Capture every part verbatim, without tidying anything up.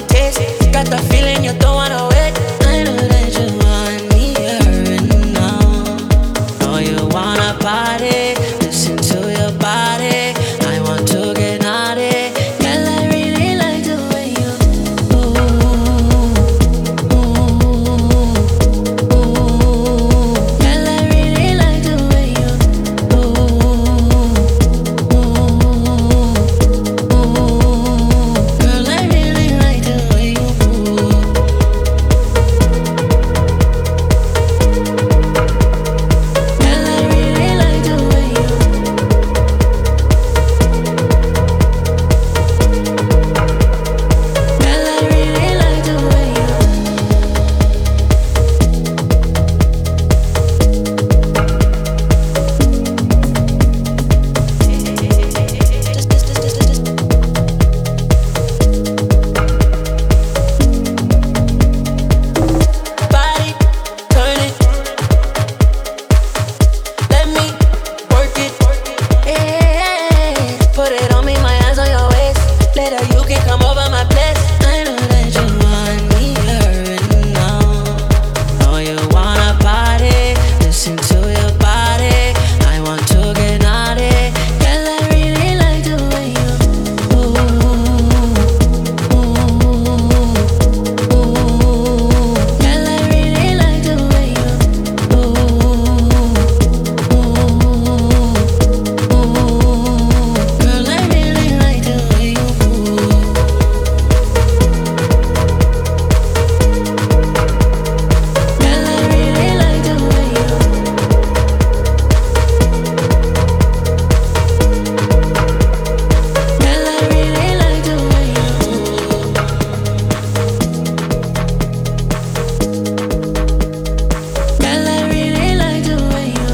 the case. Got the feeling you don't wanna wait. I know that you want me here and now. Know you wanna party, listen to your body. I want to get naughty. Girl, I really like the way you ooh, ooh, ooh. Girl, I really like the way you ooh, ooh, ooh. Girl, I really like the way you ooh. Girl, I really like the way you. Girl, I really like the way you. Just, just, just, just, just. Body, turn it. Let me work it. Yeah, put it on me, my hands on your waist. Later you can come over my place. I know that you want me here and now. Know you wanna party, listen to your body. I want to get naughty. Girl, I really like the way you ooh, ooh, ooh. Girl, I really like the way you ooh, ooh, ooh. Girl, I really like the way you ooh. Girl, I really like the way you. Girl, I really like the way you. Girl, I really like the way you.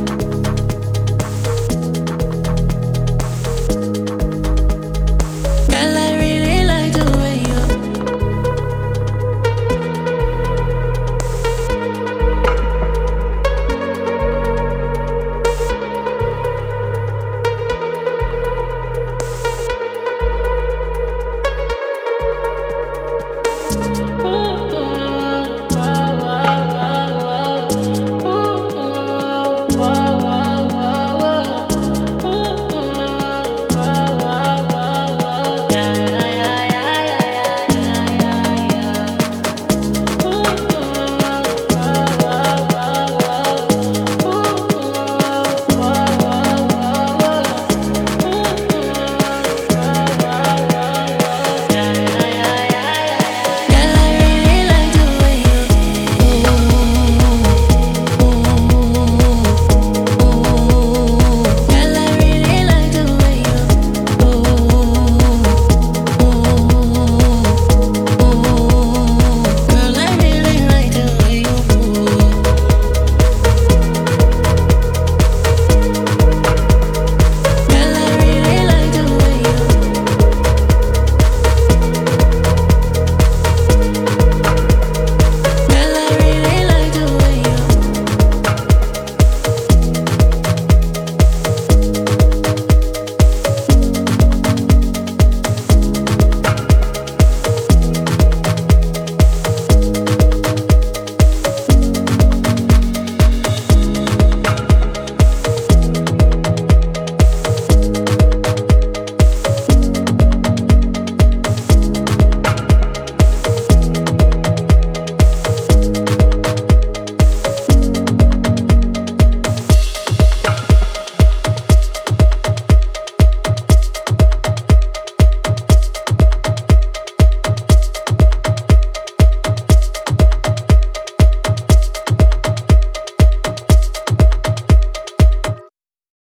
Girl, I really like the way you.